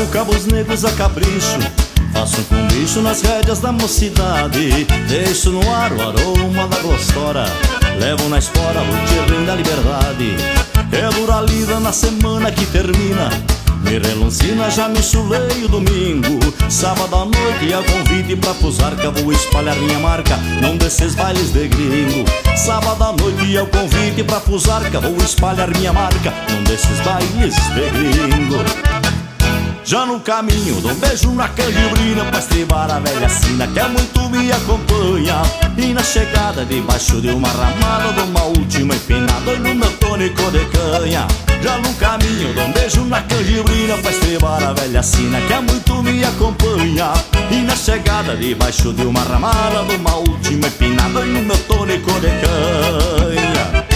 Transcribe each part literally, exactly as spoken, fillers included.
Trabalho cabos negros a capricho, faço um combicho nas rédeas da mocidade. Deixo no ar o aroma da glostora, levo na espora o tirrim da liberdade. É dura a lida na semana que termina, me reluncina, já me chulei o domingo. Sábado à noite e a convite pra Fusarca, vou espalhar minha marca num desses bailes de gringo. Sábado à noite e ao convite pra Fusarca, vou espalhar minha marca num desses bailes de gringo. Já no caminho dou um beijo na canjibrina pra estribar a velha sina que há muito me acompanha. E na chegada debaixo de uma ramada dou uma última empinada no meu tônico de canha. Já no caminho dou um beijo na canjibrina pra estribar a velha sina que há muito me acompanha. E na chegada debaixo de uma ramada dou uma última empinada no meu tônico de canha.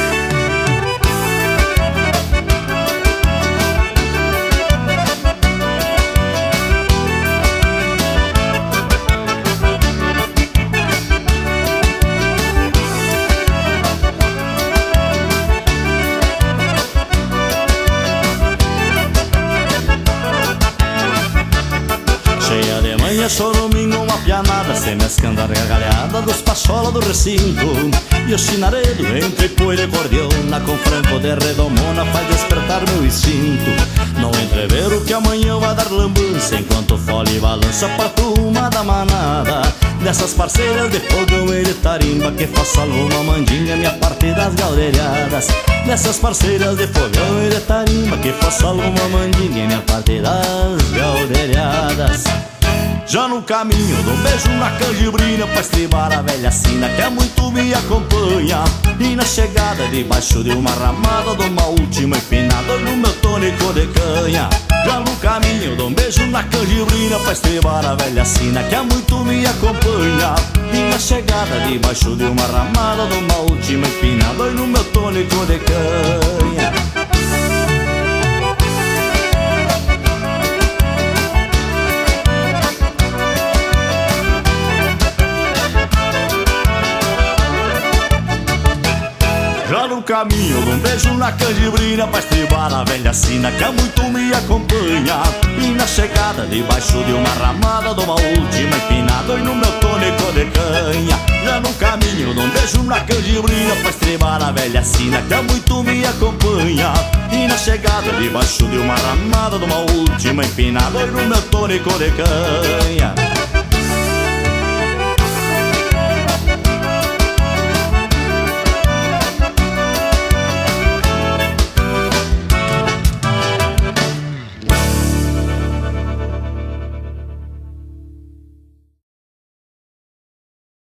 Cheia de manhã, choruminho, uma pianada, semescando a gargalhada dos pachola do recinto. E o chinaredo entre poeira e cordiona, com franco de redomona, faz despertar meu instinto. Não entrever o que amanhã vai dar lambança, enquanto fole e balança parto uma da manada. Dessas parceiras de fogão e de tarimba, que faço alguma mandinga, minha parte das galdeiradas. Dessas parceiras de fogão e de tarimba, que faço alguma mandinga, minha parte das galdeiradas. Já no caminho dou um beijo na canjibrina pra estribar a velha sina que há muito me acompanha. E na chegada debaixo de uma ramada dou uma última empinada no meu tônico de canha. Já no caminho dou um beijo na canjibrina pra estribar a velha sina que há muito me acompanha. E na chegada debaixo de uma ramada dou uma última empinada no meu tônico de canha. Já no caminho dou um beijo na canjibrina pra estribar a velha sina que há muito me acompanha. E na chegada debaixo de uma ramada dou uma última empinada no meu tônico de canha. Já no caminho dou um beijo na canjibrina pra estribar a velha sina que há muito me acompanha. E na chegada debaixo de uma ramada dou uma última empinada no meu tônico de canha.